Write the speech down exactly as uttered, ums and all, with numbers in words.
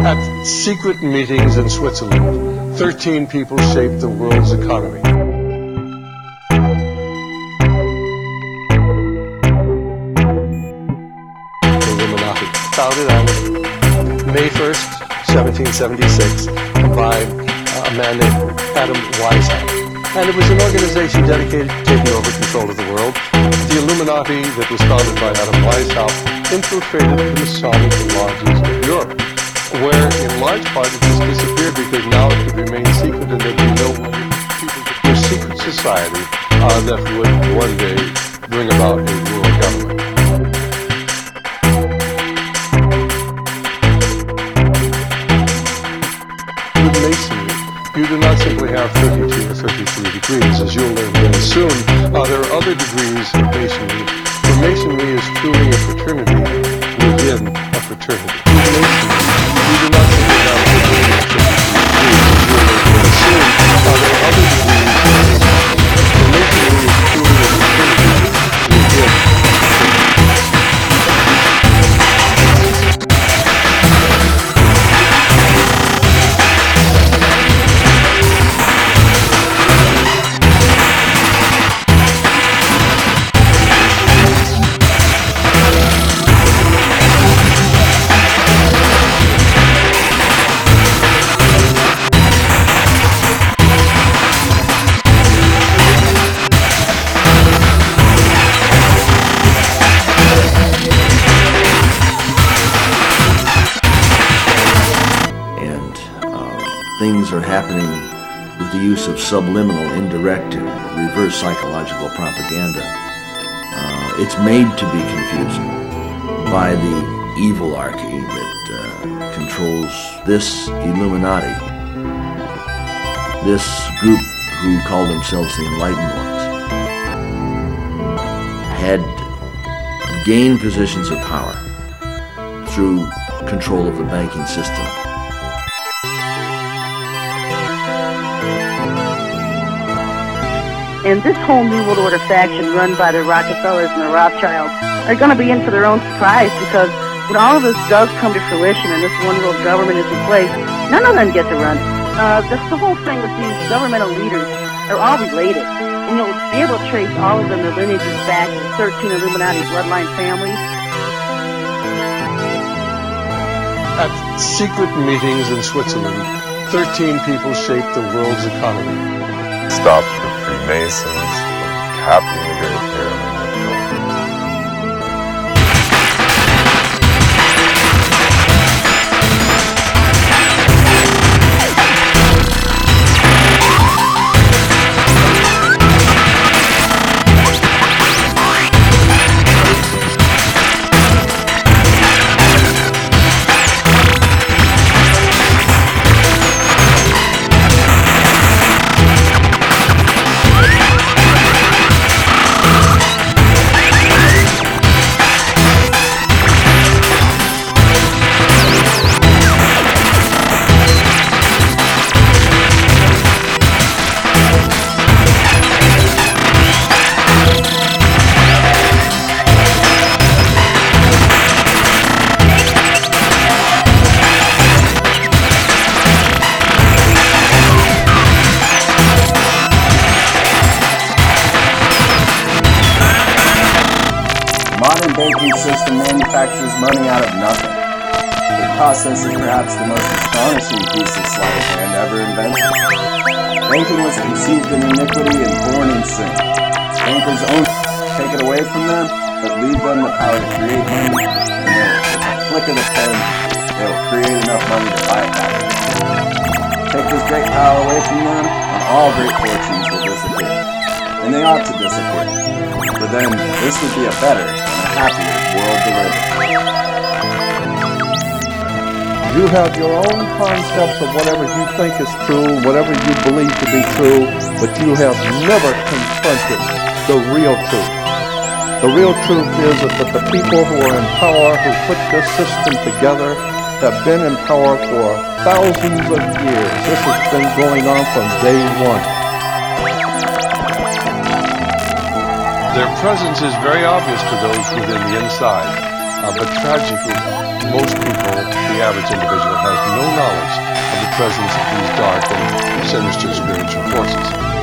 At secret meetings in Switzerland, thirteen people shaped the world's economy. The Illuminati, founded on May first, seventeen seventy-six, by a man named Adam Weishaupt. And it was an organization dedicated to taking over control of the world. The Illuminati that was founded by Adam Weishaupt infiltrated the Masonic lodges of Europe, where in large part it just disappeared because now it could remain secret and there'd be no way people could do a secret society uh, that would one day bring about a world government. With Masonry, you do not simply have thirty-two or thirty-three degrees, as you'll learn very soon. Uh, there are other degrees of Masonry, for Masonry is truly a fraternity within a fraternity. With Masonry, you do not simply have thirty-two or thirty-three degrees, as you'll learn very soon. Uh, there are other degrees of Masonry, for Masonry is truly a fraternity within a things are happening with the use of subliminal, indirect, and reverse psychological propaganda. Uh, it's made to be confusing by the evil archy that uh, controls this Illuminati, this group who call themselves the Enlightened Ones, had gained positions of power through control of the banking system. And this whole New World Order faction run by the Rockefellers and the Rothschilds are going to be in for their own surprise, because when all of this does come to fruition and this one world government is in place, none of them get to run. Uh, that's the whole thing with these governmental leaders. They're all related. And you'll be able to trace all of them, their lineages back to thirteen Illuminati bloodline families. At secret meetings in Switzerland, thirteen people shaped the world's economy. Stop the Freemasons from capping the Great Pyramid. Modern banking system manufactures money out of nothing. The process is perhaps the most astonishing piece of sleight of hand ever invented. Banking was conceived in iniquity and born in sin. Bankers own take it away from them, but leave them the power to create money, and they'll, with a flick of the pen, they'll create enough money to buy it back. Take this great power away from them, and all great fortunes will disappear. And they ought to disappear. For then, this would be a better and a happier world to live in. You have your own concepts of whatever you think is true, whatever you believe to be true, but you have never confronted the real truth. The real truth is that the people who are in power, who put this system together, have been in power for thousands of years. This has been going on from day one. Their presence is very obvious to those within the inside. Uh, but tragically, most people, the average individual, has no knowledge of the presence of these dark and sinister spiritual forces.